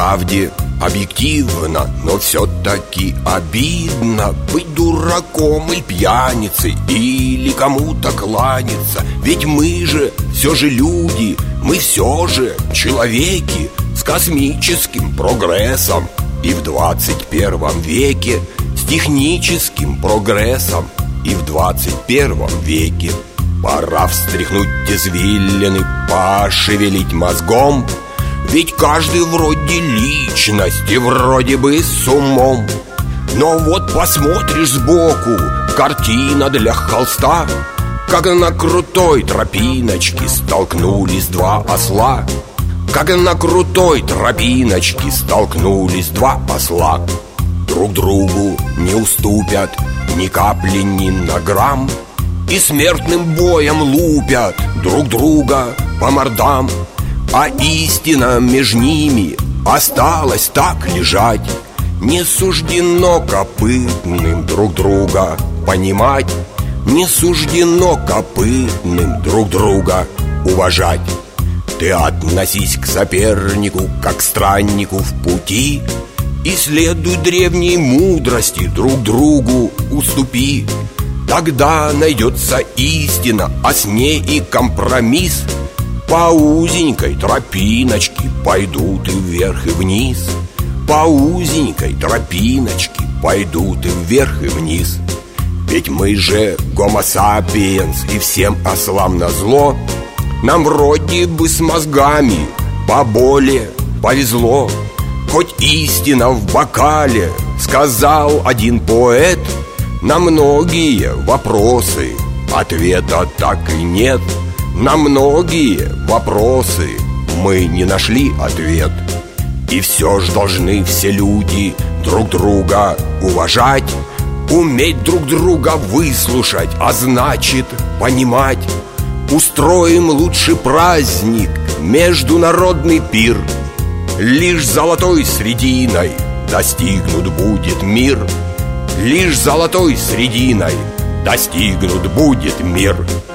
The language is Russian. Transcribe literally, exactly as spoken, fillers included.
правде объективно, но все-таки обидно быть дураком или пьяницей, или кому-то кланяться. Ведь мы же все же люди, мы все же человеки с космическим прогрессом. И в двадцать первом веке с техническим прогрессом. И в двадцать первом веке пора встряхнуть извилины, пошевелить мозгом. Ведь каждый вроде личность и вроде бы с умом. Но вот посмотришь сбоку, картина для холста, как на крутой тропиночке столкнулись два осла. Как на крутой тропиночке столкнулись два осла. Друг другу не уступят ни капли, ни на грамм, и смертным боем лупят друг друга по мордам. А истина между ними осталась так лежать. Не суждено копытным друг друга понимать. Не суждено копытным друг друга уважать. Ты относись к сопернику, как к страннику в пути, и следуй древней мудрости, друг другу уступи. Тогда найдется истина, а с ней и компромисс. По узенькой тропиночке пойдут и вверх, и вниз. По узенькой тропиночке пойдут и вверх, и вниз. Ведь мы же гомо сапиенс, и всем ослам назло нам вроде бы с мозгами поболее повезло. Хоть истина в бокале, сказал один поэт, на многие вопросы ответа так и нет. На многие вопросы мы не нашли ответ. И все ж должны все люди друг друга уважать, уметь друг друга выслушать, а значит понимать. Устроим лучший праздник, международный пир. Лишь золотой срединой достигнут будет мир. Лишь золотой срединой достигнут будет мир.